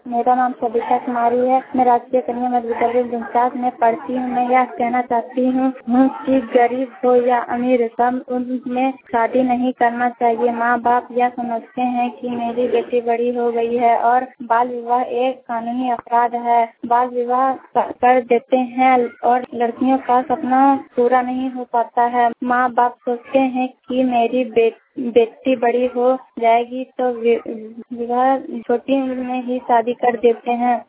मेरा नाम सविता कुमारी है। मैं राजकीय कन्या मध्य विद्यालय गुंचास में पढ़ती हूँ। मैं यह कहना चाहती हूँ कि गरीब हो या अमीर, सब उनमें शादी नहीं करना चाहिए। माँ बाप यह समझते हैं कि मेरी बेटी बड़ी हो गई है और बाल विवाह एक कानूनी अपराध है। बाल विवाह कर देते हैं और लड़कियों का सपना पूरा नहीं हो पाता है। माँ बाप सोचते हैं कि मेरी बेटी बड़ी हो जाएगी तो विवाह छोटी उम्र में ही शादी कर देते हैं।